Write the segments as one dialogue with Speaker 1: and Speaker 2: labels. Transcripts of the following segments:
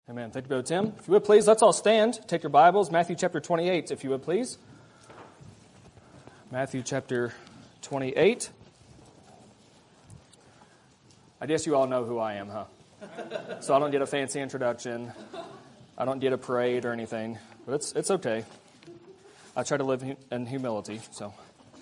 Speaker 1: Amen. Thank you, Brother Tim. If you would, please, let's all stand. Take your Bibles. Matthew chapter 28, if you would, please. Matthew chapter 28. I guess you all know who I am, huh? So I don't get a fancy introduction. I don't get a parade or anything. But it's okay. I try to live in humility, so.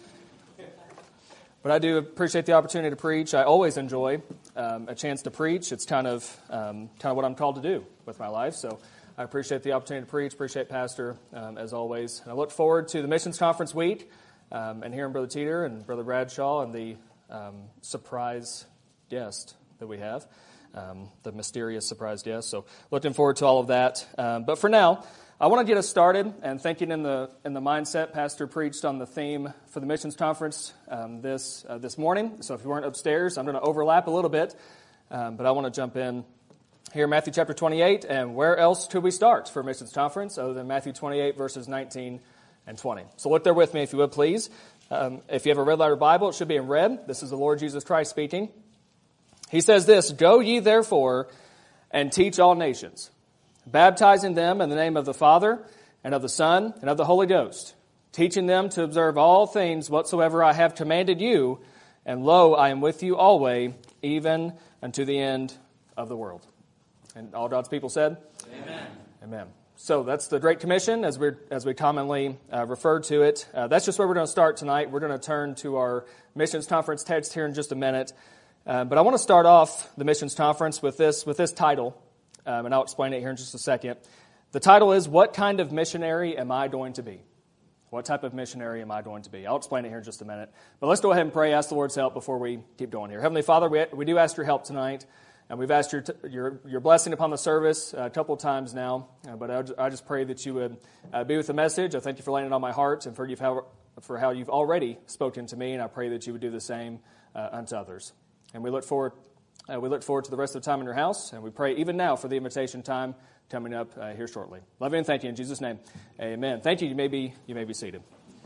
Speaker 1: But I do appreciate the opportunity to preach. I always enjoy a chance to preach. It's kind of what I'm called to do with my life. So I appreciate the opportunity to preach. Appreciate Pastor, as always. And I look forward to the Missions Conference week and hearing Brother Teeter and Brother Bradshaw and the surprise guest that we have, the mysterious surprise guest. So looking forward to all of that. But for now, I want to get us started and thinking in the mindset. Pastor preached on the theme for the Missions Conference this morning. So if you weren't upstairs, I'm going to overlap a little bit, but I want to jump in here, Matthew chapter 28, and where else could we start for Missions Conference other than Matthew 28 verses 19 and 20? So look there with me if you would, please. If you have a red letter Bible, it should be in red. This is the Lord Jesus Christ speaking. He says this, "Go ye therefore and teach all nations, baptizing them in the name of the Father, and of the Son, and of the Holy Ghost, teaching them to observe all things whatsoever I have commanded you, and lo, I am with you always, even unto the end of the world." And all God's people said? Amen. Amen. So that's the Great Commission, as we commonly refer to it. That's just where we're going to start tonight. We're going to turn to our Missions Conference text here in just a minute. But I want to start off the Missions Conference with this title. And I'll explain it here in just a second. The title is, "What kind of missionary am I going to be?" What type of missionary am I going to be? I'll explain it here in just a minute. But let's go ahead and pray, ask the Lord's help before we keep going here. Heavenly Father, we do ask your help tonight. And we've asked your blessing upon the service a couple of times now. But I just pray that you would be with the message. I thank you for laying it on my heart and for how you've already spoken to me. And I pray that you would do the same unto others. And we look forward to the rest of the time in your house, and we pray even now for the invitation time coming up here shortly. Love you and thank you in Jesus' name. Amen. Thank you. You may be seated.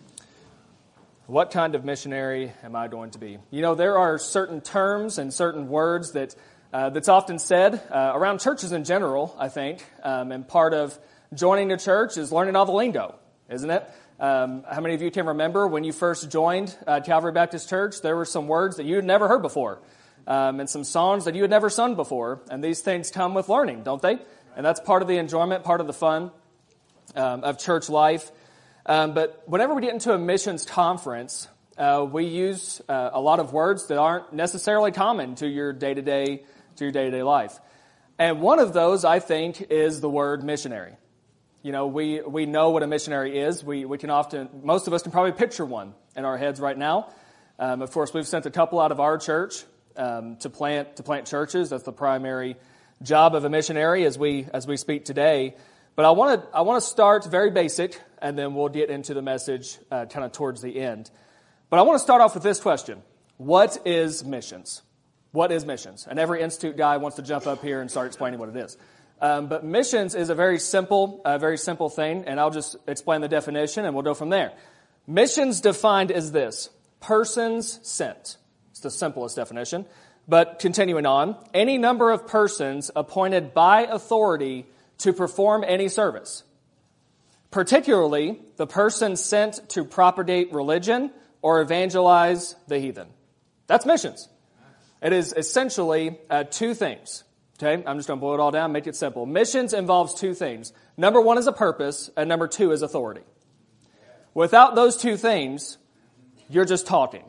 Speaker 1: What kind of missionary am I going to be? You know, there are certain terms and certain words that's often said around churches in general, I think, and part of joining the church is learning all the lingo, isn't it? How many of you can remember when you first joined Calvary Baptist Church, there were some words that you had never heard before, and some songs that you had never sung before, and these things come with learning, don't they? And that's part of the enjoyment, part of the fun of church life. But whenever we get into a missions conference, we use a lot of words that aren't necessarily common to your day-to-day life. And one of those, I think, is the word missionary. You know, we know what a missionary is. Most of us can probably picture one in our heads right now. Of course, we've sent a couple out of our church to plant churches. That's the primary job of a missionary as we speak today. But I want to start very basic, and then we'll get into the message kind of towards the end. But I want to start off with this question: what is missions? What is missions? And every institute guy wants to jump up here and start explaining what it is. But missions is a very simple thing, and I'll just explain the definition, and we'll go from there. Missions defined as this: persons sent. It's the simplest definition. But continuing on, any number of persons appointed by authority to perform any service, particularly the person sent to propagate religion or evangelize the heathen. That's missions. It is essentially two things. Okay, I'm just going to boil it all down, make it simple. Missions involves two things. Number one is a purpose, and number two is authority. Without those two things, you're just talking.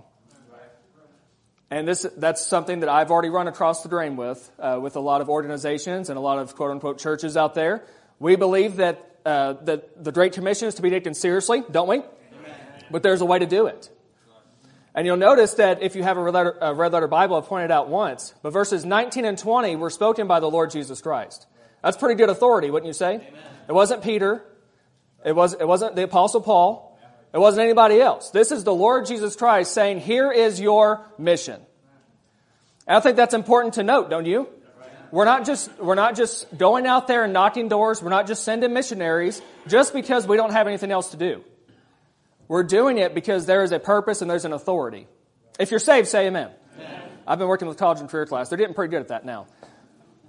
Speaker 1: And that's something that I've already run across the drain with a lot of organizations and a lot of quote-unquote churches out there. We believe that the Great Commission is to be taken seriously, don't we? Amen. But there's a way to do it. And you'll notice that if you have a red letter Bible, I've pointed out once, but verses 19 and 20 were spoken by the Lord Jesus Christ. That's pretty good authority, wouldn't you say? Amen. It wasn't Peter. It wasn't the Apostle Paul. It wasn't anybody else. This is the Lord Jesus Christ saying, here is your mission. And I think that's important to note, don't you? We're not just going out there and knocking doors. We're not just sending missionaries just because we don't have anything else to do. We're doing it because there is a purpose and there's an authority. If you're saved, say amen. Amen. I've been working with college and career class. They're getting pretty good at that now.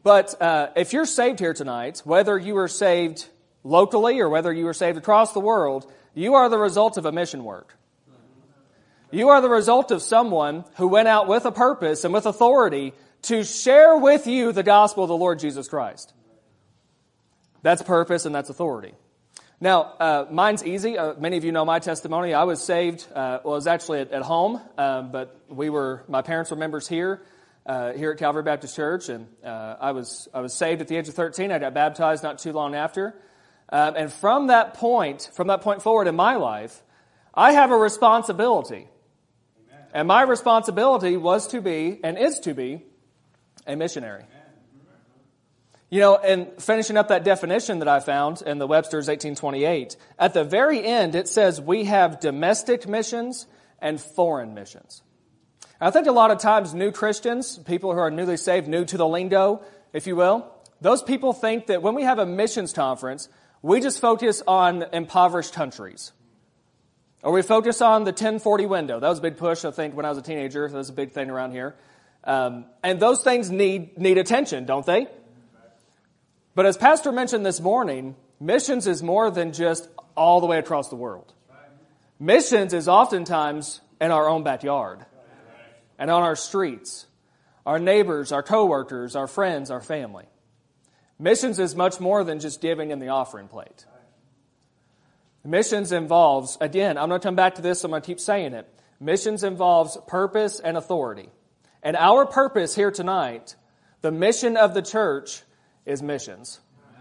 Speaker 1: But if you're saved here tonight, whether you were saved locally or whether you were saved across the world, you are the result of a mission work. You are the result of someone who went out with a purpose and with authority to share with you the gospel of the Lord Jesus Christ. That's purpose and that's authority. Now, mine's easy. Many of you know my testimony. I was saved, I was actually at home, but my parents were members here at Calvary Baptist Church, and I was saved at the age of 13. I got baptized not too long after. And from that point forward in my life, I have a responsibility. Amen. And my responsibility was to be, and is to be, a missionary. You know, and finishing up that definition that I found in the Webster's 1828, at the very end it says we have domestic missions and foreign missions. I think a lot of times new Christians, people who are newly saved, new to the lingo, if you will, those people think that when we have a missions conference, we just focus on impoverished countries. Or we focus on the 1040 window. That was a big push, I think, when I was a teenager. That was a big thing around here. And those things need attention, don't they? But as Pastor mentioned this morning, missions is more than just all the way across the world. Missions is oftentimes in our own backyard and on our streets, our neighbors, our coworkers, our friends, our family. Missions is much more than just giving in the offering plate. Missions involves, again, I'm going to come back to this, so I'm going to keep saying it. Missions involves purpose and authority. And our purpose here tonight, the mission of the church, is missions.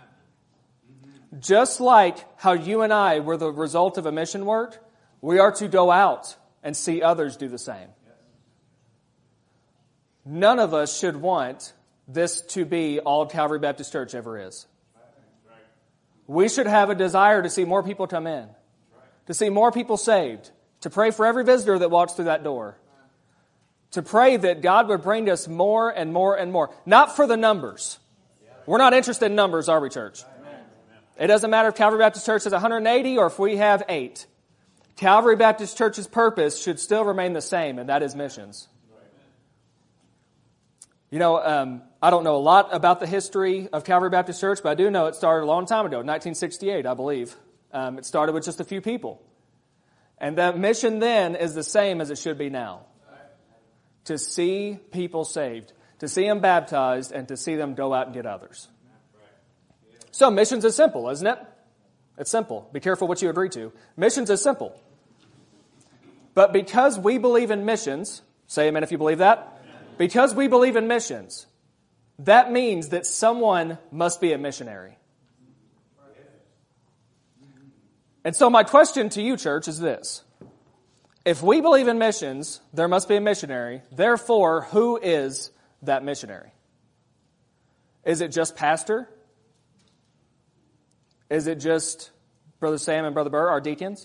Speaker 1: Just like how you and I were the result of a mission work, we are to go out and see others do the same. None of us should want this to be all Calvary Baptist Church ever is. We should have a desire to see more people come in, to see more people saved, to pray for every visitor that walks through that door, to pray that God would bring us more and more and more. Not for the numbers. We're not interested in numbers, are we, church? It doesn't matter if Calvary Baptist Church has 180 or if we have 8. Calvary Baptist Church's purpose should still remain the same, and that is missions. You know, I don't know a lot about the history of Calvary Baptist Church, but I do know it started a long time ago, 1968, I believe. It started with just a few people. And that mission then is the same as it should be now. To see people saved, to see them baptized, and to see them go out and get others. So missions is simple, isn't it? It's simple. Be careful what you agree to. Missions is simple. But because we believe in missions, say amen if you believe that. Because we believe in missions, that means that someone must be a missionary. And so my question to you, church, is this. If we believe in missions, there must be a missionary. Therefore, who is that missionary? Is it just pastor? Is it just Brother Sam and Brother Burr, our deacons?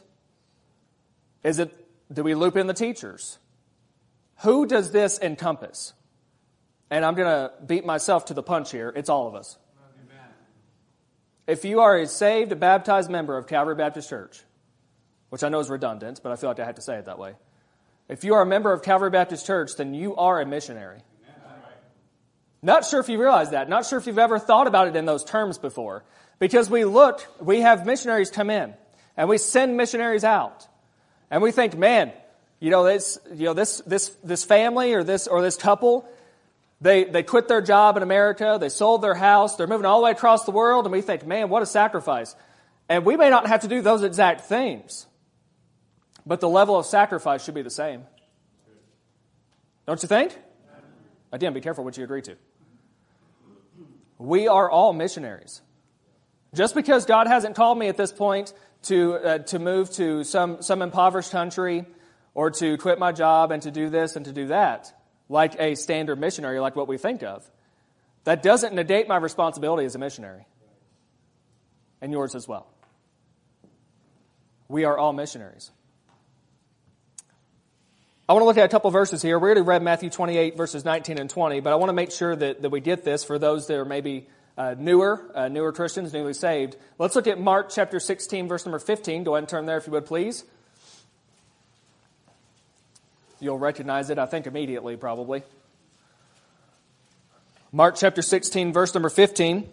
Speaker 1: Do we loop in the teachers? Who does this encompass? And I'm going to beat myself to the punch here. It's all of us. Amen. If you are a saved, baptized member of Calvary Baptist Church, which I know is redundant, but I feel like I have to say it that way. If you are a member of Calvary Baptist Church, then you are a missionary. Amen. Not sure if you realize that. Not sure if you've ever thought about it in those terms before. Because we have missionaries come in, and we send missionaries out. And we think, man, this family or this couple, they quit their job in America, they sold their house, they're moving all the way across the world, and we think, man, what a sacrifice. And we may not have to do those exact things, but the level of sacrifice should be the same. Don't you think? Again, be careful what you agree to. We are all missionaries. Just because God hasn't called me at this point to move to some impoverished country or to quit my job and to do this and to do that, like a standard missionary, like what we think of, that doesn't negate my responsibility as a missionary. And yours as well. We are all missionaries. I want to look at a couple verses here. We already read Matthew 28, verses 19 and 20, but I want to make sure that we get this for those that are maybe newer Christians, newly saved. Let's look at Mark chapter 16, verse number 15. Go ahead and turn there if you would, please. You'll recognize it, I think, immediately, probably. Mark chapter 16, verse number 15.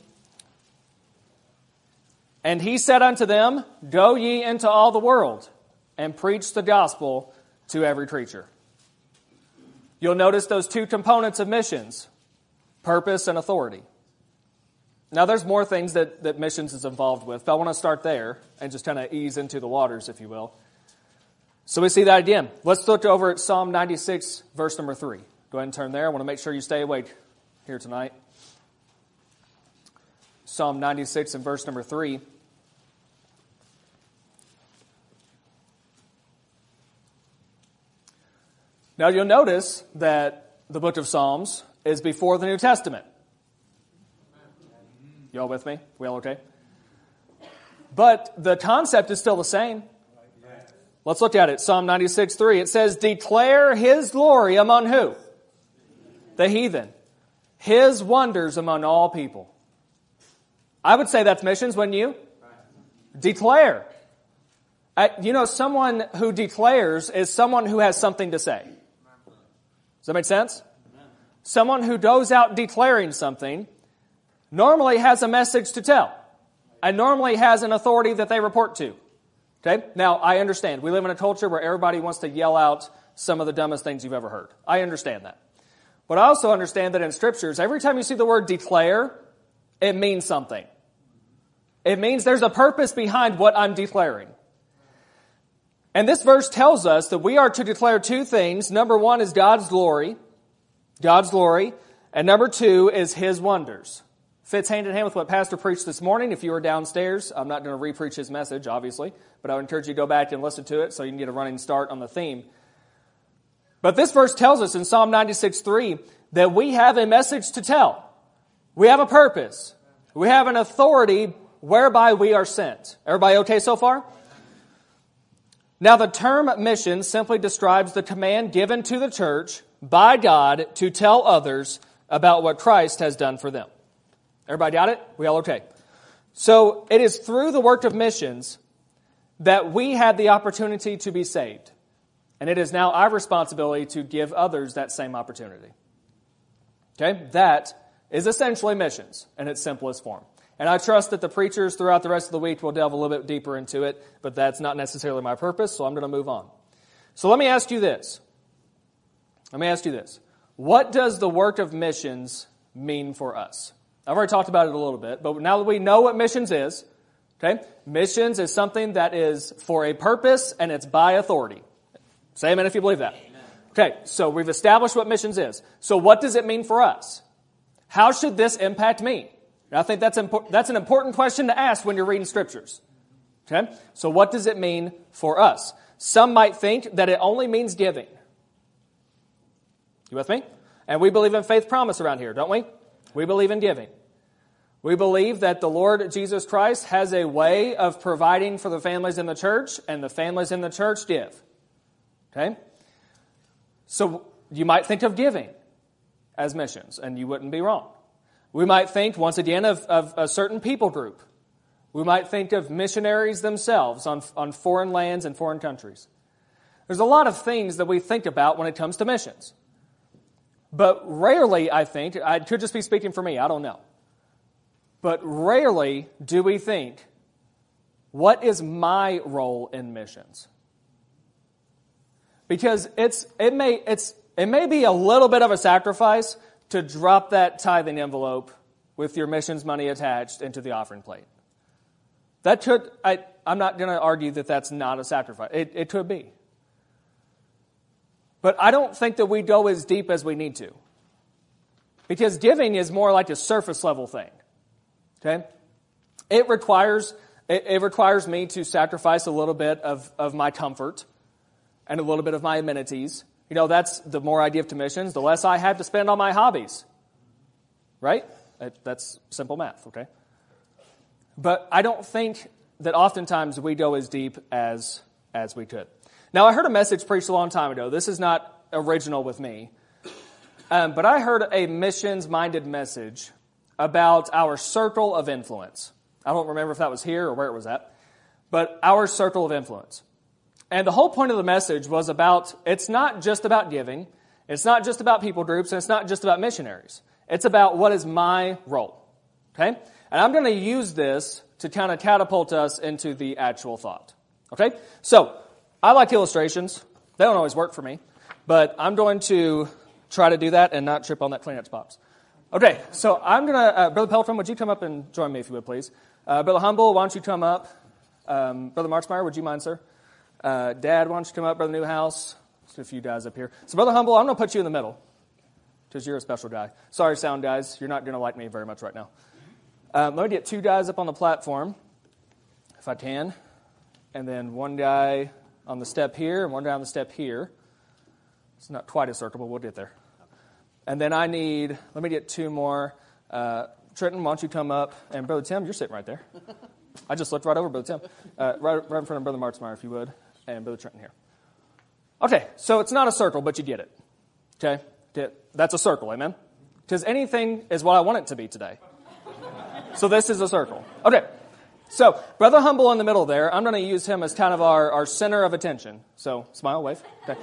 Speaker 1: And he said unto them, Go ye into all the world, and preach the gospel to every creature. You'll notice those two components of missions, purpose and authority. Now, there's more things that missions is involved with, but I want to start there and just kind of ease into the waters, if you will. So we see that again. Let's look over at Psalm 96, verse number 3. Go ahead and turn there. I want to make sure you stay awake here tonight. Psalm 96 and verse number 3. Now, you'll notice that the book of Psalms is before the New Testament. You all with me? We all okay? But the concept is still the same. Let's look at it. Psalm 96:3. It says, Declare His glory among who? The heathen. His wonders among all people. I would say that's missions, wouldn't you? Declare. Someone who declares is someone who has something to say. Does that make sense? Someone who goes out declaring something normally has a message to tell and normally has an authority that they report to. Okay? Now, I understand. We live in a culture where everybody wants to yell out some of the dumbest things you've ever heard. I understand that. But I also understand that in Scriptures, every time you see the word declare, it means something. It means there's a purpose behind what I'm declaring. And this verse tells us that we are to declare two things. Number one is God's glory. God's glory. And number two is His wonders. Fits hand in hand with what Pastor preached this morning. If you were downstairs, I'm not going to re-preach his message, obviously, but I would encourage you to go back and listen to it so you can get a running start on the theme. But this verse tells us in Psalm 96:3 that we have a message to tell. We have a purpose. We have an authority whereby we are sent. Everybody okay so far? Now, the term mission simply describes the command given to the church by God to tell others about what Christ has done for them. Everybody got it? We all okay? So it is through the work of missions that we had the opportunity to be saved. And it is now our responsibility to give others that same opportunity. Okay? That is essentially missions in its simplest form. And I trust that the preachers throughout the rest of the week will delve a little bit deeper into it, but that's not necessarily my purpose, so I'm going to move on. So let me ask you this. What does the work of missions mean for us? I've already talked about it a little bit, but now that we know what missions is, okay, missions is something that is for a purpose and it's by authority. Say amen if you believe that. Amen. Okay, so we've established what missions is. So what does it mean for us? How should this impact me? And I think that's an important question to ask when you're reading Scriptures. Okay, so what does it mean for us? Some might think that it only means giving. You with me? And we believe in faith promise around here, don't we? We believe in giving. We believe that the Lord Jesus Christ has a way of providing for the families in the church, and the families in the church give. Okay? So you might think of giving as missions, and you wouldn't be wrong. We might think, once again, of a certain people group. We might think of missionaries themselves on foreign lands and foreign countries. There's a lot of things that we think about when it comes to missions. But rarely, I think, I could just be speaking for me, I don't know. But rarely do we think, what is my role in missions? Because it may be a little bit of a sacrifice to drop that tithing envelope with your missions money attached into the offering plate. I'm not going to argue that that's not a sacrifice. It could be. But I don't think that we go as deep as we need to. Because giving is more like a surface level thing. Okay? It requires me to sacrifice a little bit of my comfort and a little bit of my amenities. You know, that's the more I give to missions, the less I have to spend on my hobbies. Right? That's simple math, okay? But I don't think that oftentimes we go as deep as we could. Now, I heard a message preached a long time ago. This is not original with me. But I heard a missions-minded message about our circle of influence. I don't remember if that was here or where it was at. But our circle of influence. And the whole point of the message was about, it's not just about giving. It's not just about people groups. And it's not just about missionaries. It's about what is my role. Okay? And I'm going to use this to kind of catapult us into the actual thought. Okay? So, I like illustrations. They don't always work for me. But I'm going to try to do that and not trip on that Kleenex box. Okay, so I'm going to, Brother Pelton, would you come up and join me if you would, please? Brother Humble, why don't you come up? Brother Marksmeyer, would you mind, sir? Dad, why don't you come up? Brother Newhouse, just a few guys up here. So, Brother Humble, I'm going to put you in the middle because you're a special guy. Sorry, sound guys, you're not going to like me very much right now. Let me get 2 guys up on the platform, if I can, and then 1 guy on the step here and 1 guy on the step here. It's not quite a circle, but we'll get there. And then let me get 2 more. Trenton, why don't you come up? And Brother Tim, you're sitting right there. I just looked right over Brother Tim. Right in front of Brother Marksmeyer, if you would, and Brother Trenton here. Okay, so it's not a circle, but you get it. Okay? That's a circle, amen? Because anything is what I want it to be today. So this is a circle. Okay, so Brother Humble in the middle there, I'm going to use him as kind of our center of attention. So smile, wave. Okay.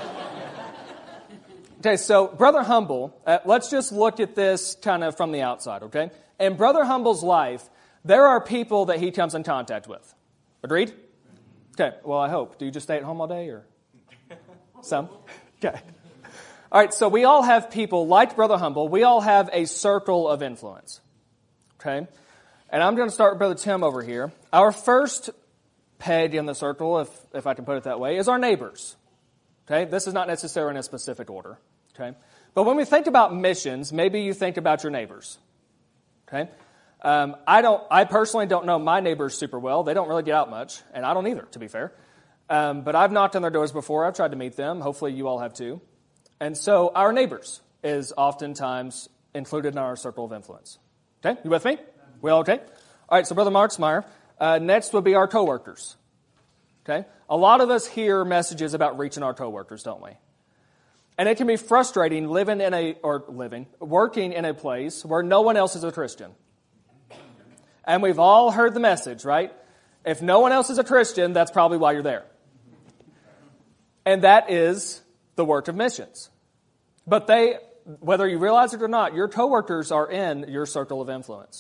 Speaker 1: Okay, so Brother Humble, let's just look at this kind of from the outside, okay? In Brother Humble's life, there are people that he comes in contact with. Agreed? Okay, well, I hope. Do you just stay at home all day or some? Okay. All right, so we all have people, like Brother Humble, we all have a circle of influence, okay? And I'm going to start with Brother Tim over here. Our first peg in the circle, if I can put it that way, is our neighbors, okay? This is not necessarily in a specific order. Okay, but when we think about missions, maybe you think about your neighbors. Okay, I personally don't know my neighbors super well. They don't really get out much, and I don't either, to be fair. But I've knocked on their doors before. I've tried to meet them. Hopefully, you all have too. And so, our neighbors is oftentimes included in our circle of influence. Okay, you with me? We all okay? All right. So, Brother Marksmeyer, next would be our coworkers. Okay, a lot of us hear messages about reaching our coworkers, don't we? And it can be frustrating working in a place where no one else is a Christian. And we've all heard the message, right? If no one else is a Christian, that's probably why you're there. And that is the work of missions. But whether you realize it or not, your coworkers are in your circle of influence.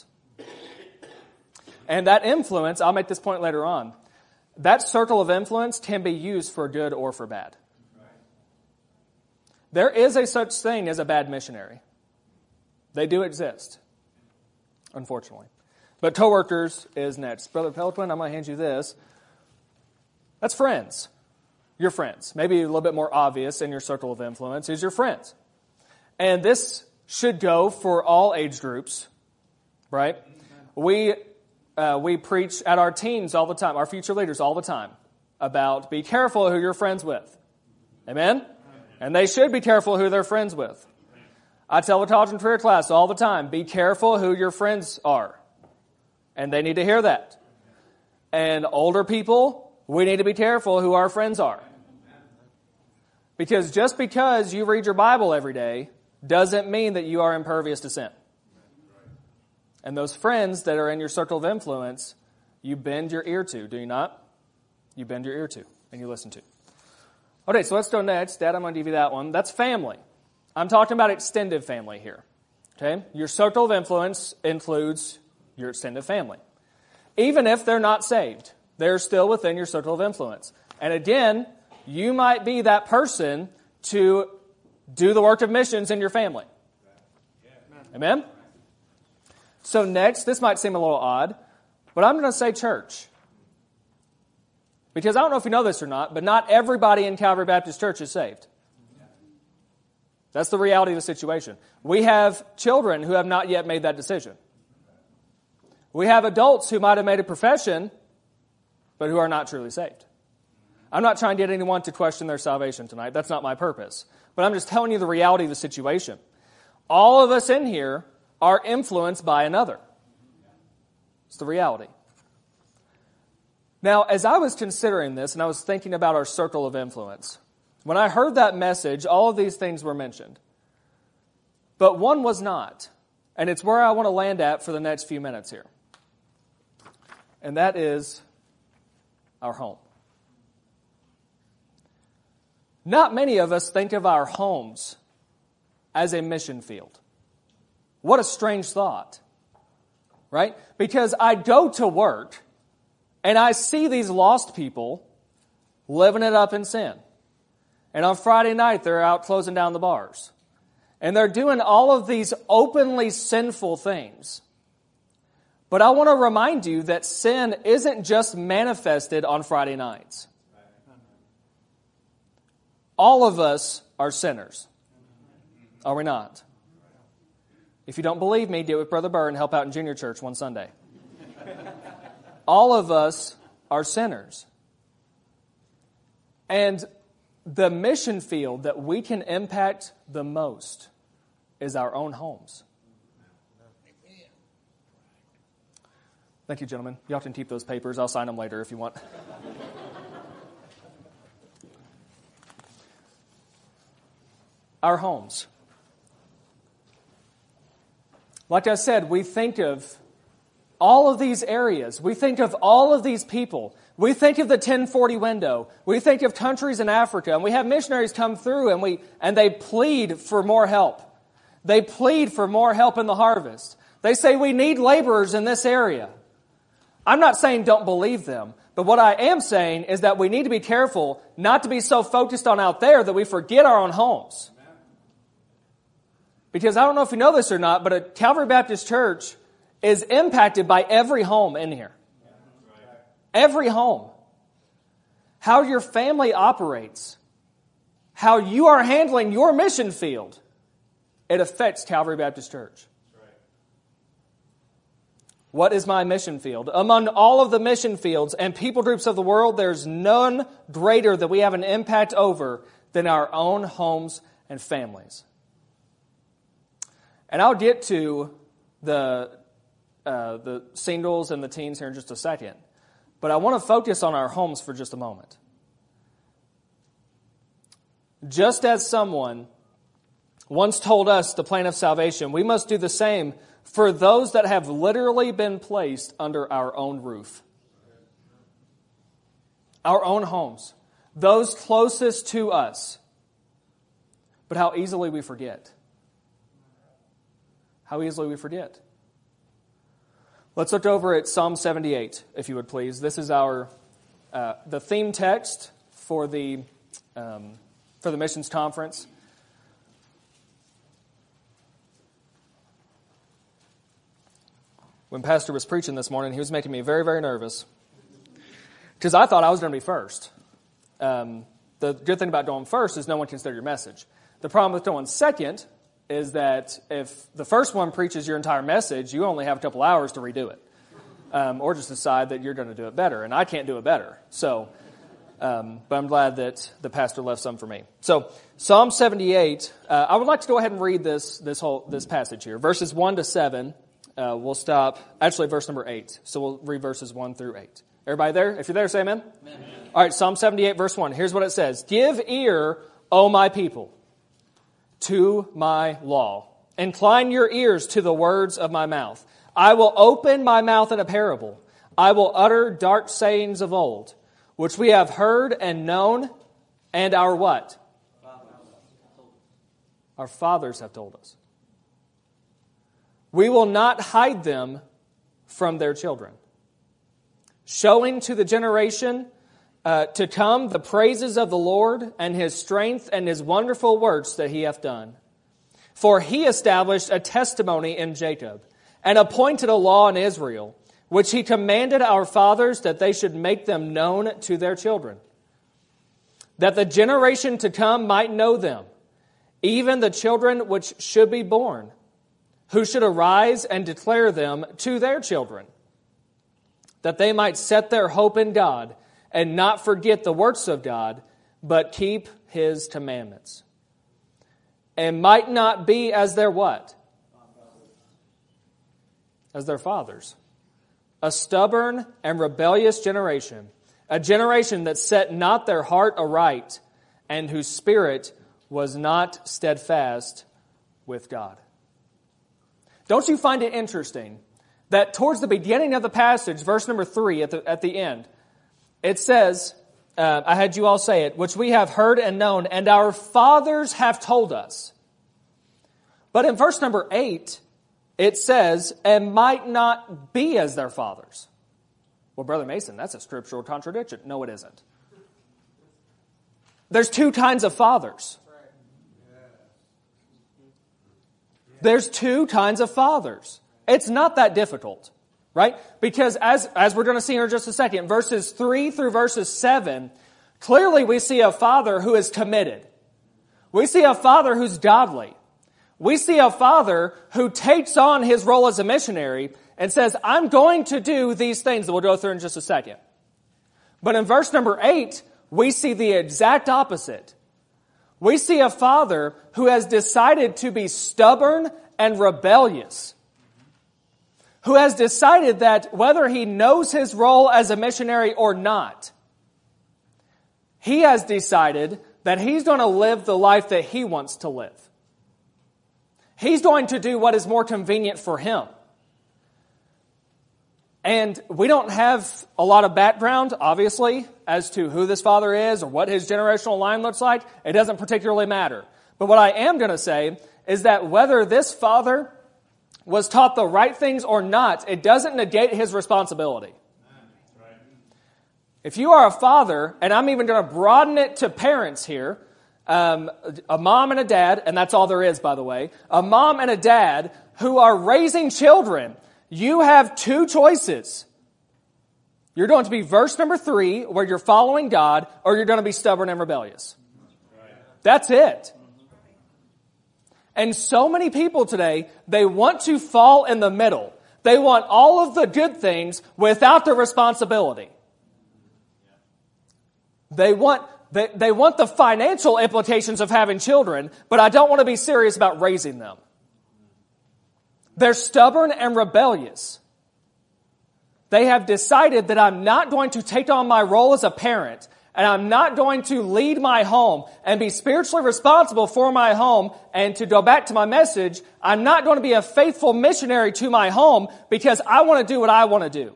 Speaker 1: And that influence, I'll make this point later on, that circle of influence can be used for good or for bad. There is a such thing as a bad missionary. They do exist, unfortunately. But coworkers is next. Brother Pelton, I'm going to hand you this. That's friends. Your friends. Maybe a little bit more obvious in your circle of influence is your friends. And this should go for all age groups, right? We preach at our teens all the time, our future leaders all the time, about be careful who you're friends with. Amen? And they should be careful who they're friends with. I tell the college and career class all the time, be careful who your friends are. And they need to hear that. And older people, we need to be careful who our friends are. Because just because you read your Bible every day doesn't mean that you are impervious to sin. And those friends that are in your circle of influence, you bend your ear to, do you not? You bend your ear to, and you listen to. Okay, so let's go next. Dad, I'm going to give you that one. That's family. I'm talking about extended family here. Okay? Your circle of influence includes your extended family. Even if they're not saved, they're still within your circle of influence. And again, you might be that person to do the work of missions in your family. Amen? So next, this might seem a little odd, but I'm going to say church. Because I don't know if you know this or not, but not everybody in Calvary Baptist Church is saved. That's the reality of the situation. We have children who have not yet made that decision. We have adults who might have made a profession, but who are not truly saved. I'm not trying to get anyone to question their salvation tonight. That's not my purpose. But I'm just telling you the reality of the situation. All of us in here are influenced by another. It's the reality. Now, as I was considering this, and I was thinking about our circle of influence, when I heard that message, all of these things were mentioned. But one was not. And it's where I want to land at for the next few minutes here. And that is our home. Not many of us think of our homes as a mission field. What a strange thought, right? Because I go to work and I see these lost people living it up in sin. And on Friday night, they're out closing down the bars. And they're doing all of these openly sinful things. But I want to remind you that sin isn't just manifested on Friday nights. All of us are sinners. Are we not? If you don't believe me, get with Brother Burr and help out in junior church one Sunday. All of us are sinners. And the mission field that we can impact the most is our own homes. Thank you, gentlemen. Y'all can keep those papers. I'll sign them later if you want. Our homes. Like I said, we think of all of these areas. We think of all of these people. We think of the 1040 window. We think of countries in Africa, and we have missionaries come through, and they plead for more help. They plead for more help in the harvest. They say we need laborers in this area. I'm not saying don't believe them, but what I am saying is that we need to be careful not to be so focused on out there that we forget our own homes. Because I don't know if you know this or not, but a Calvary Baptist Church is impacted by every home in here. Every home. How your family operates, how you are handling your mission field, it affects Calvary Baptist Church. What is my mission field? Among all of the mission fields and people groups of the world, there's none greater that we have an impact over than our own homes and families. And I'll get to the singles and the teens here in just a second. But I want to focus on our homes for just a moment. Just as someone once told us the plan of salvation, we must do the same for those that have literally been placed under our own roof. Our own homes. Those closest to us. But how easily we forget. How easily we forget. Let's look over at Psalm 78, if you would please. This is our the theme text for the missions conference. When Pastor was preaching this morning, he was making me very, very nervous because I thought I was going to be first. The good thing about going first is no one can steal your message. The problem with going second is that if the first one preaches your entire message, you only have a couple hours to redo it. Or just decide that you're going to do it better. And I can't do it better. So, but I'm glad that the pastor left some for me. So, Psalm 78, I would like to go ahead and read this passage here. Verses 1 to 7, we'll stop, actually verse number 8. So we'll read verses 1 through 8. Everybody there? If you're there, say amen. Amen. All right, Psalm 78, verse 1. Here's what it says. Give ear, O my people, to my law. Incline your ears to the words of my mouth. I will open my mouth in a parable. I will utter dark sayings of old, which we have heard and known, and our what? Our fathers have told us. We will not hide them from their children, showing to the generation to come the praises of the Lord and His strength and His wonderful works that He hath done. For He established a testimony in Jacob, and appointed a law in Israel, which He commanded our fathers that they should make them known to their children, that the generation to come might know them, even the children which should be born, who should arise and declare them to their children, that they might set their hope in God and not forget the works of God, but keep His commandments, and might not be as their what? As their fathers. A stubborn and rebellious generation, a generation that set not their heart aright, and whose spirit was not steadfast with God. Don't you find it interesting that towards the beginning of the passage, verse number 3 at the end, it says, I had you all say it, which we have heard and known, and our fathers have told us. But in verse number 8, it says, and might not be as their fathers. Well, Brother Mason, that's a scriptural contradiction. No, it isn't. There's two kinds of fathers. There's two kinds of fathers. It's not that difficult, right? Because as we're going to see in just a second, verses 3 through verses 7, clearly we see a father who is committed. We see a father who's godly. We see a father who takes on his role as a missionary and says, I'm going to do these things that we'll go through in just a second. But in verse number 8, we see the exact opposite. We see a father who has decided to be stubborn and rebellious, who has decided that whether he knows his role as a missionary or not, he has decided that he's going to live the life that he wants to live. He's going to do what is more convenient for him. And we don't have a lot of background, obviously, as to who this father is or what his generational line looks like. It doesn't particularly matter. But what I am going to say is that whether this father was taught the right things or not, it doesn't negate his responsibility. If you are a father, and I'm even going to broaden it to parents here, a mom and a dad, and that's all there is, by the way, a mom and a dad who are raising children, you have two choices. You're going to be verse number 3, where you're following God, or you're going to be stubborn and rebellious. That's it. And so many people today, they want to fall in the middle. They want all of the good things without the responsibility. They want the financial implications of having children, but I don't want to be serious about raising them. They're stubborn and rebellious. They have decided that I'm not going to take on my role as a parent, and I'm not going to lead my home and be spiritually responsible for my home. And to go back to my message, I'm not going to be a faithful missionary to my home because I want to do what I want to do.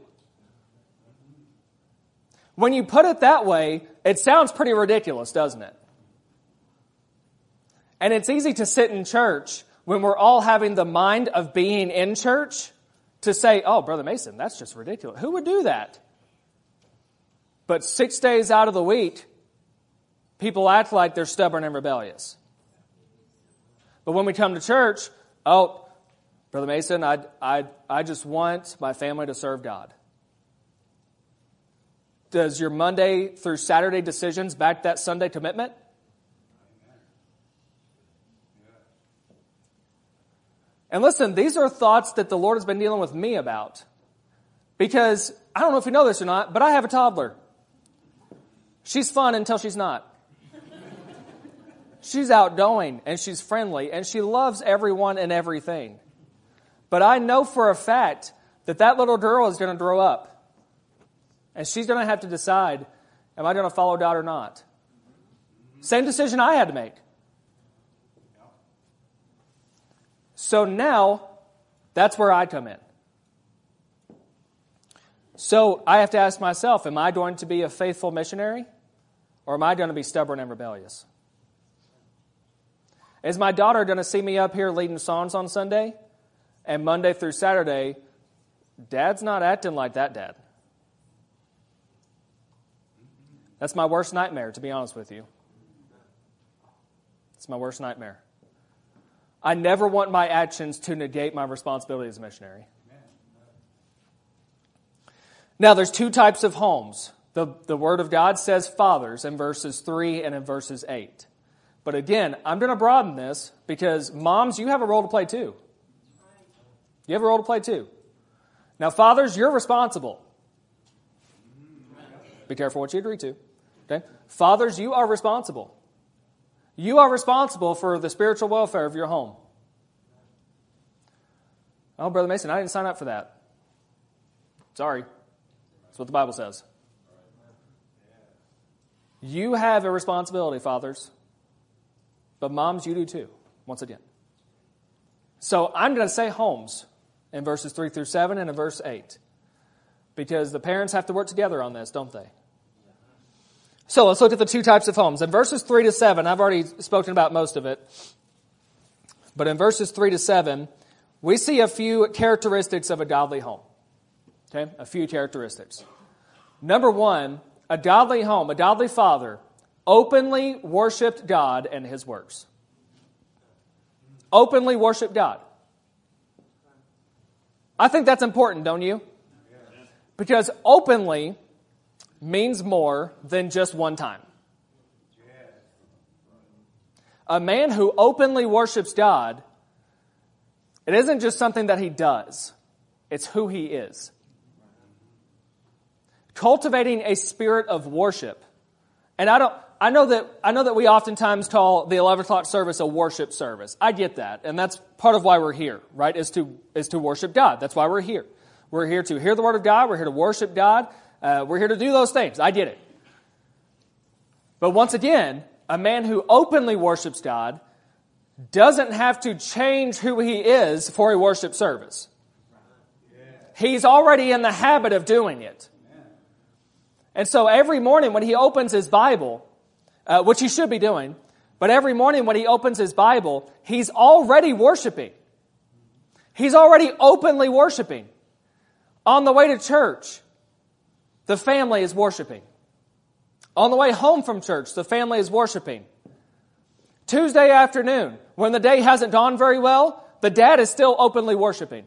Speaker 1: When you put it that way, it sounds pretty ridiculous, doesn't it? And it's easy to sit in church when we're all having the mind of being in church to say, oh, Brother Mason, that's just ridiculous. Who would do that? But 6 days out of the week, people act like they're stubborn and rebellious. But when we come to church, oh, Brother Mason, I just want my family to serve God. Does your Monday through Saturday decisions back that Sunday commitment? And listen, these are thoughts that the Lord has been dealing with me about. Because, I don't know if you know this or not, but I have a toddler. She's fun until she's not. She's outgoing and she's friendly and she loves everyone and everything. But I know for a fact that little girl is going to grow up. And she's going to have to decide, am I going to follow God or not? Same decision I had to make. So now, that's where I come in. So I have to ask myself, am I going to be a faithful missionary? Or am I going to be stubborn and rebellious? Is my daughter going to see me up here leading songs on Sunday? And Monday through Saturday, Dad's not acting like that dad. That's my worst nightmare, to be honest with you. It's my worst nightmare. I never want my actions to negate my responsibility as a missionary. Now, there's two types of homes. The Word of God says fathers in verses 3 and in verses 8. But again, I'm going to broaden this because moms, you have a role to play too. You have a role to play too. Now, fathers, you're responsible. Be careful what you agree to. Okay? Fathers, you are responsible. You are responsible for the spiritual welfare of your home. Oh, Brother Mason, I didn't sign up for that. Sorry. That's what the Bible says. You have a responsibility, fathers. But moms, you do too, once again. So I'm going to say homes in verses 3 through 7 and in verse 8. Because the parents have to work together on this, don't they? So let's look at the two types of homes. In verses 3 to 7, I've already spoken about most of it. But in verses 3 to 7, we see a few characteristics of a godly home. Okay, a few characteristics. Number one, a godly home, a godly father, openly worshiped God and His works. Openly worshiped God. I think that's important, don't you? Because openly means more than just one time. A man who openly worships God, it isn't just something that he does. It's who he is. Cultivating a spirit of worship. And I know that we oftentimes call the 11 o'clock service a worship service. I get that. And that's part of why we're here, right? Is to worship God. That's why we're here. We're here to hear the Word of God. We're here to worship God. We're here to do those things. I get it. But once again, a man who openly worships God doesn't have to change who he is for a worship service. He's already in the habit of doing it. And so every morning when he opens his Bible, which he should be doing, but every morning when he opens his Bible, he's already worshiping. He's already openly worshiping. On the way to church, the family is worshiping. On the way home from church, the family is worshiping. Tuesday afternoon, when the day hasn't gone very well, the dad is still openly worshiping.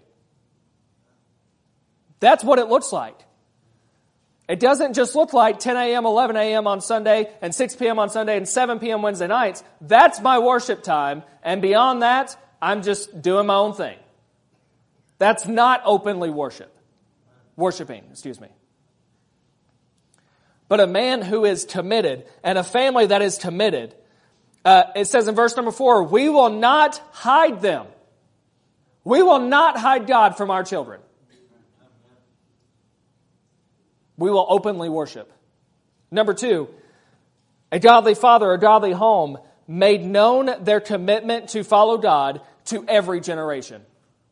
Speaker 1: That's what it looks like. It doesn't just look like 10 a.m., 11 a.m. on Sunday, and 6 p.m. on Sunday, and 7 p.m. Wednesday nights. That's my worship time, and beyond that, I'm just doing my own thing. That's not openly worshiping. But a man who is committed, and a family that is committed, it says in verse number 4, we will not hide them. We will not hide God from our children. We will openly worship. Number 2, a godly father, a godly home, made known their commitment to follow God to every generation.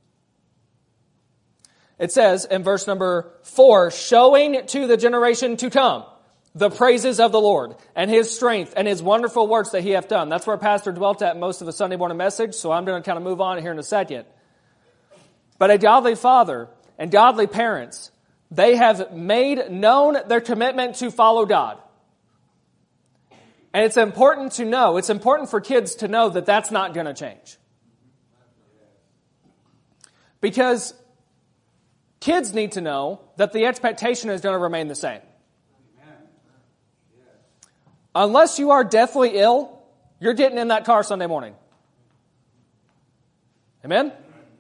Speaker 1: It says in verse number 4, showing to the generation to come the praises of the Lord and His strength and His wonderful works that He hath done. That's where Pastor dwelt at most of the Sunday morning message, so I'm going to kind of move on here in a second. But a godly father and godly parents, they have made known their commitment to follow God. And it's important to know, it's important for kids to know that that's not going to change. Because kids need to know that the expectation is going to remain the same. Unless you are deathly ill, you're getting in that car Sunday morning. Amen?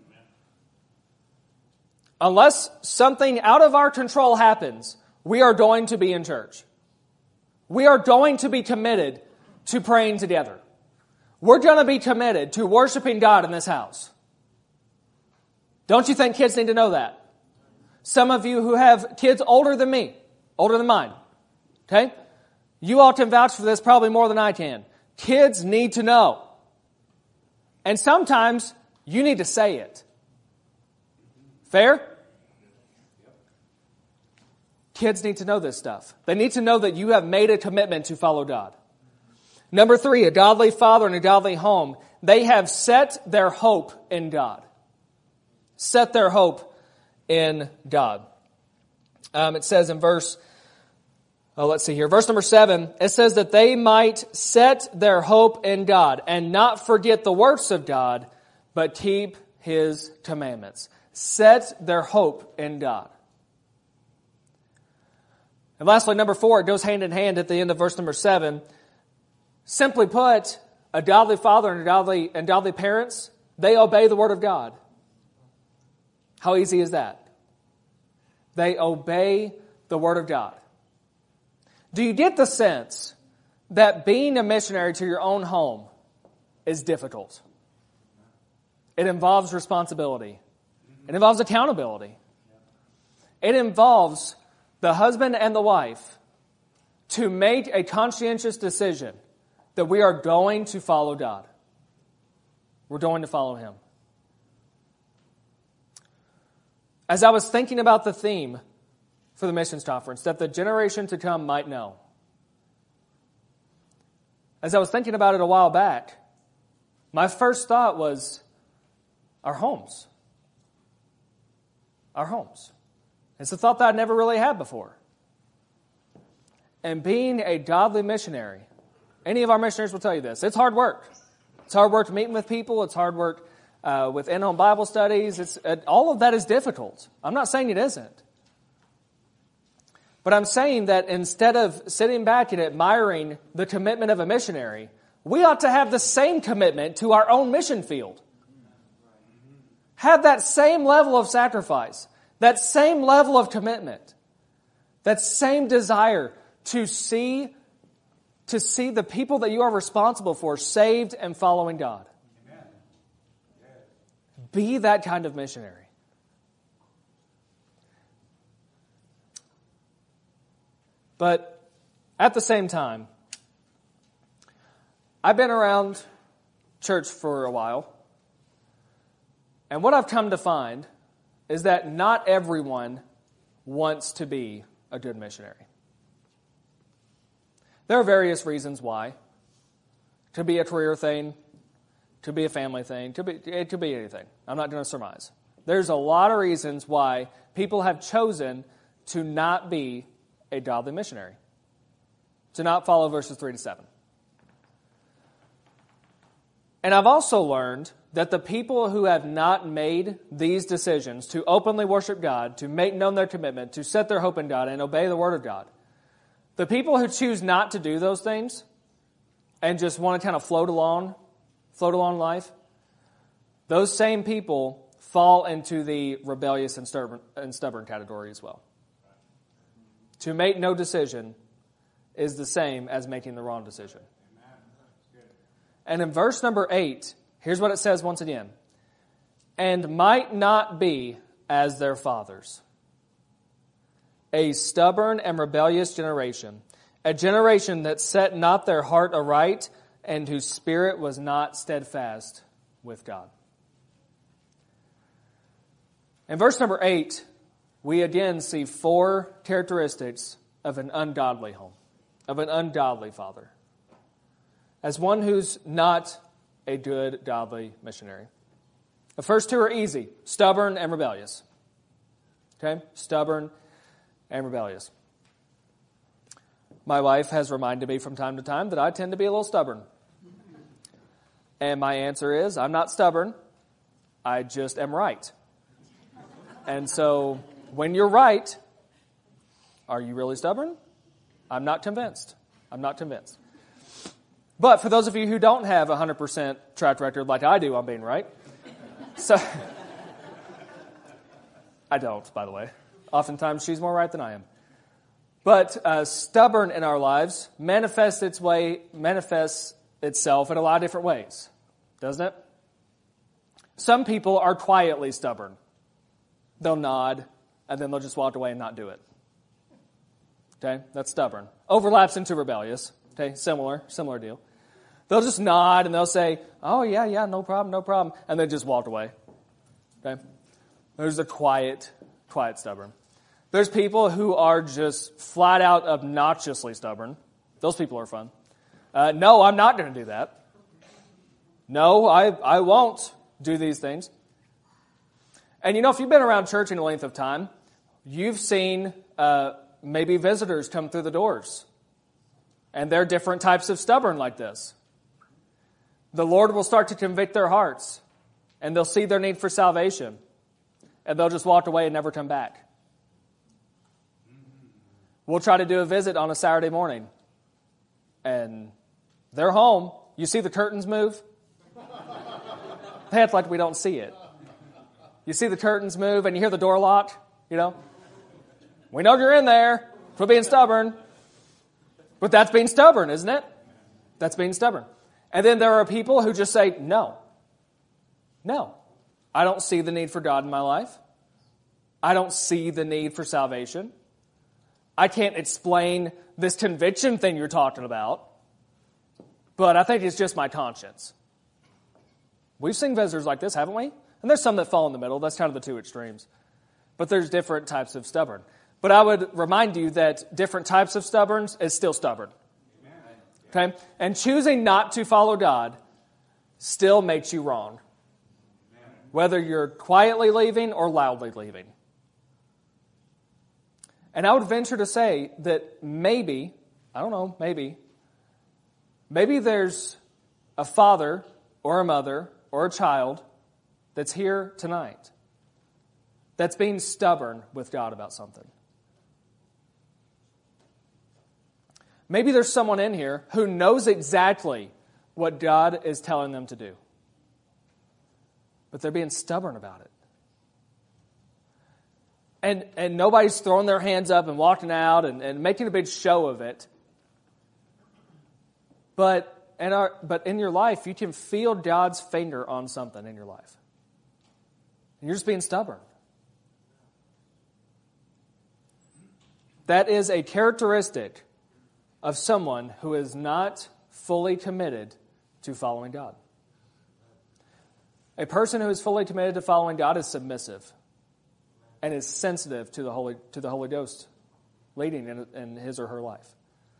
Speaker 1: Unless something out of our control happens, we are going to be in church. We are going to be committed to praying together. We're going to be committed to worshiping God in this house. Don't you think kids need to know that? Some of you who have kids older than me, older than mine, okay? You all can vouch for this probably more than I can. Kids need to know. And sometimes you need to say it. Fair? Kids need to know this stuff. They need to know that you have made a commitment to follow God. Number 3, a godly father and a godly home. They have set their hope in God. Set their hope in God. It says in verse number 7, it says that they might set their hope in God and not forget the works of God, but keep His commandments. Set their hope in God. And lastly, number 4, it goes hand in hand at the end of verse number 7. Simply put, a godly father and godly parents, they obey the Word of God. How easy is that? They obey the Word of God. Do you get the sense that being a missionary to your own home is difficult? It involves responsibility. It involves accountability. It involves the husband and the wife to make a conscientious decision that we are going to follow God. We're going to follow Him. As I was thinking about the theme for the missions conference, that the generation to come might know, as I was thinking about it a while back, my first thought was our homes. our homes. It's a thought that I never really had before. And being a godly missionary, any of our missionaries will tell you this, it's hard work. It's hard work meeting with people. It's hard work with in-home Bible studies. All of that is difficult. I'm not saying it isn't. But I'm saying that instead of sitting back and admiring the commitment of a missionary, we ought to have the same commitment to our own mission field. Have that same level of sacrifice, that same level of commitment, that same desire to see the people that you are responsible for saved and following God. Amen. Be that kind of missionary. But at the same time, I've been around church for a while, and what I've come to find is that not everyone wants to be a good missionary. There are various reasons why. It could be a career thing, could be a family thing, it could be anything. I'm not going to surmise. There's a lot of reasons why people have chosen to not be a godly missionary, to not follow verses 3 to 7. And I've also learned that the people who have not made these decisions to openly worship God, to make known their commitment, to set their hope in God and obey the Word of God, the people who choose not to do those things and just want to kind of float along life, those same people fall into the rebellious and stubborn category as well. To make no decision is the same as making the wrong decision. And in verse number 8, here's what it says once again. And might not be as their fathers, a stubborn and rebellious generation, a generation that set not their heart aright, and whose spirit was not steadfast with God. In verse number 8, we again see 4 characteristics of an ungodly home, of an ungodly father, as one who's not a good, godly missionary. The first 2 are easy, stubborn and rebellious. Okay? Stubborn and rebellious. My wife has reminded me from time to time that I tend to be a little stubborn. And my answer is, I'm not stubborn, I just am right. And so, when you're right, are you really stubborn? I'm not convinced. But for those of you who don't have a 100% track record like I do on being right, so I don't, by the way. Oftentimes she's more right than I am. But stubborn in our lives manifests itself in a lot of different ways, doesn't it? Some people are quietly stubborn. They'll nod, and then they'll just walk away and not do it. Okay, that's stubborn. Overlaps into rebellious. Okay, similar deal. They'll just nod and they'll say, "Oh yeah, no problem," and then just walk away. Okay, there's a quiet stubborn. There's people who are just flat out obnoxiously stubborn. Those people are fun. No, I'm not going to do that. No, I won't do these things. And if you've been around church any length of time, you've seen maybe visitors come through the doors. And they're different types of stubborn like this. The Lord will start to convict their hearts. And they'll see their need for salvation. And they'll just walk away and never come back. We'll try to do a visit on a Saturday morning. And they're home. You see the curtains move? They act like we don't see it. You see the curtains move and you hear the door lock, We know you're in there. Quit being stubborn. But that's being stubborn, isn't it? That's being stubborn. And then there are people who just say, no. I don't see the need for God in my life. I don't see the need for salvation. I can't explain this conviction thing you're talking about. But I think it's just my conscience. We've seen visitors like this, haven't we? And there's some that fall in the middle. That's kind of the 2 extremes. But there's different types of stubborn. But I would remind you that different types of stubborn is still stubborn. Okay? And choosing not to follow God still makes you wrong. Whether you're quietly leaving or loudly leaving. And I would venture to say that maybe, I don't know, maybe there's a father or a mother or a child that's here tonight that's being stubborn with God about something. Maybe there's someone in here who knows exactly what God is telling them to do, but they're being stubborn about it. And nobody's throwing their hands up and walking out and making a big show of it. But in your life, you can feel God's finger on something in your life. And you're just being stubborn. That is a characteristic of someone who is not fully committed to following God. A person who is fully committed to following God is submissive and is sensitive to the Holy Ghost leading in his or her life.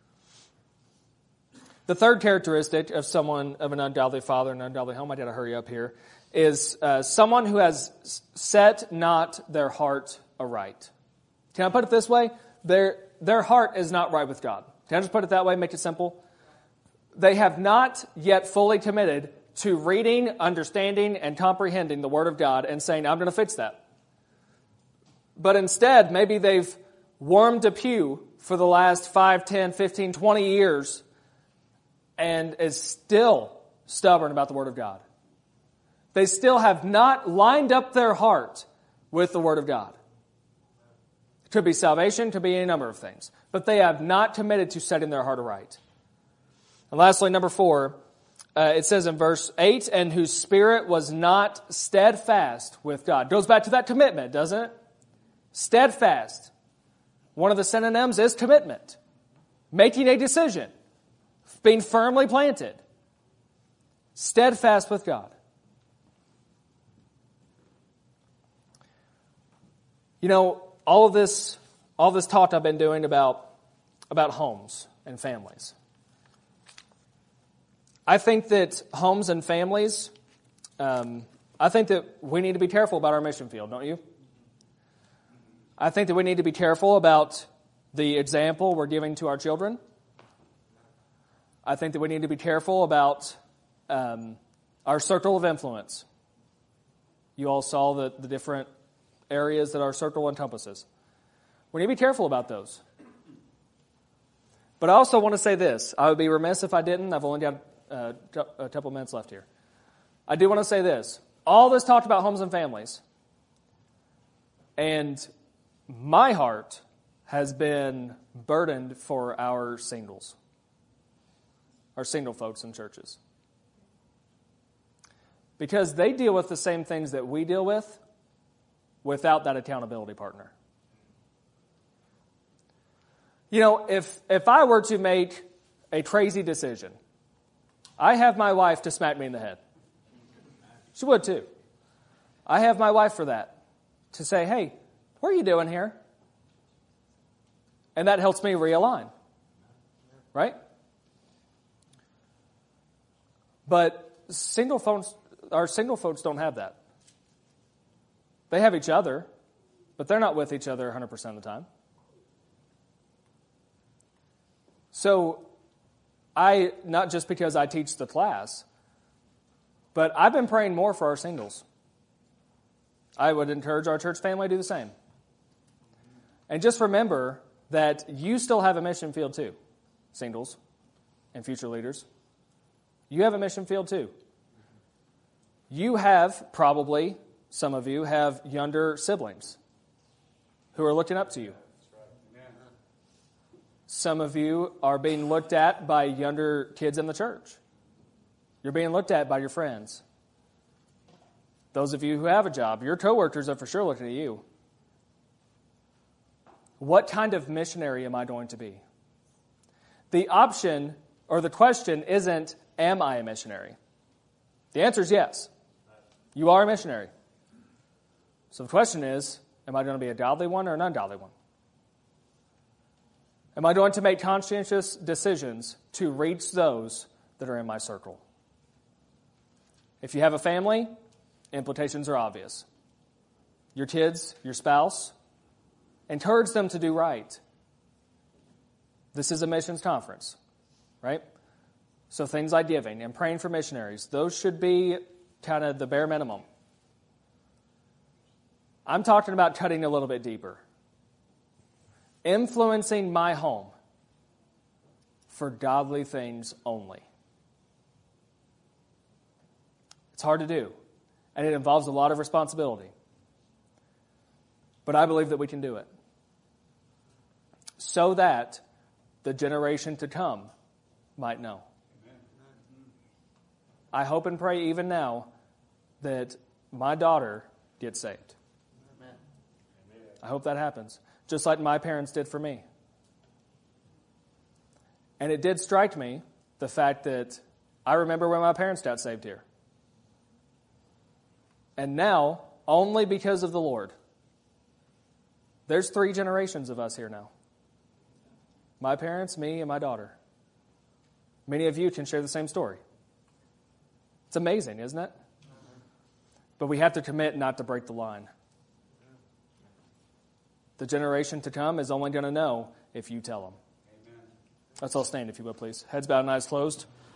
Speaker 1: The third characteristic of someone of an ungodly father and ungodly home, I got to hurry up here, is someone who has set not their heart aright. Can I put it this way? Their heart is not right with God. Can I just put it that way, make it simple? They have not yet fully committed to reading, understanding, and comprehending the Word of God and saying, I'm going to fix that. But instead, maybe they've warmed a pew for the last 5, 10, 15, 20 years and is still stubborn about the Word of God. They still have not lined up their heart with the Word of God. It could be salvation, could be any number of things. But they have not committed to setting their heart aright. And lastly, number 4, it says in verse 8, and whose spirit was not steadfast with God. Goes back to that commitment, doesn't it? Steadfast. One of the synonyms is commitment. Making a decision. Being firmly planted. Steadfast with God. You know, all this talk I've been doing about homes and families. I think that homes and families, I think that we need to be careful about our mission field, don't you? I think that we need to be careful about the example we're giving to our children. I think that we need to be careful about our circle of influence. You all saw the different areas that our circle encompasses. We need to be careful about those. But I also want to say this. I would be remiss if I didn't. I've only got a couple minutes left here. I do want to say this. All this talked about homes and families. And my heart has been burdened for our singles. Our single folks in churches. Because they deal with the same things that we deal with without that accountability partner. You know, if I were to make a crazy decision, I have my wife to smack me in the head. She would too. I have my wife for that. To say, hey, what are you doing here? And that helps me realign. Right? But our single folks don't have that. They have each other, but they're not with each other 100% of the time. So, not just because I teach the class, but I've been praying more for our singles. I would encourage our church family to do the same. And just remember that you still have a mission field too, singles and future leaders. You have a mission field too. You have, probably, some of you have younger siblings who are looking up to you. Some of you are being looked at by younger kids in the church. You're being looked at by your friends. Those of you who have a job, your coworkers are for sure looking at you. What kind of missionary am I going to be? The option or the question isn't, am I a missionary? The answer is yes. You are a missionary. So the question is, am I going to be a godly one or an ungodly one? Am I going to make conscientious decisions to reach those that are in my circle? If you have a family, implications are obvious. Your kids, your spouse, Encourage them to do right. This is a missions conference, right? So things like giving and praying for missionaries, those should be kind of the bare minimum. I'm talking about cutting a little bit deeper. Influencing my home for godly things only. It's hard to do, and it involves a lot of responsibility. But I believe that we can do it, so that the generation to come might know. I hope and pray even now that my daughter gets saved. I hope that happens, just like my parents did for me. And it did strike me, the fact that I remember when my parents got saved here. And now, only because of the Lord, there's 3 generations of us here now. My parents, me, and my daughter. Many of you can share the same story. It's amazing, isn't it? But we have to commit not to break the line. The generation to come is only going to know if you tell them. Let's all stand, if you will, please. Heads bowed and eyes closed.